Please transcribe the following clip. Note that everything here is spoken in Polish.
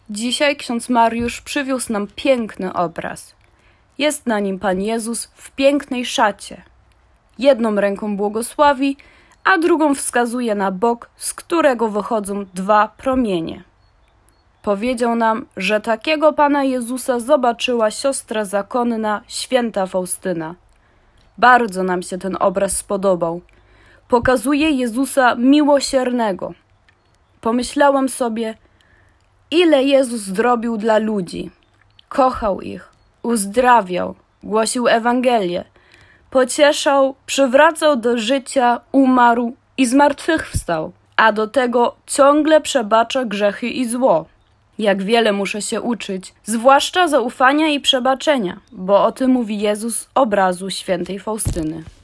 Dzisiaj ksiądz Mariusz przywiózł nam piękny obraz. Jest na nim Pan Jezus w pięknej szacie. Jedną ręką błogosławi, a drugą wskazuje na bok, z którego wychodzą dwa promienie. Powiedział nam, że takiego Pana Jezusa zobaczyła siostra zakonna, święta Faustyna. Bardzo nam się ten obraz spodobał. Pokazuje Jezusa miłosiernego. Pomyślałam sobie, ile Jezus zrobił dla ludzi. Kochał ich, uzdrawiał, głosił Ewangelię, pocieszał, przywracał do życia, umarł i zmartwychwstał, a do tego ciągle przebacza grzechy i zło. Jak wiele muszę się uczyć, zwłaszcza zaufania i przebaczenia, bo o tym mówi Jezus z obrazu świętej Faustyny.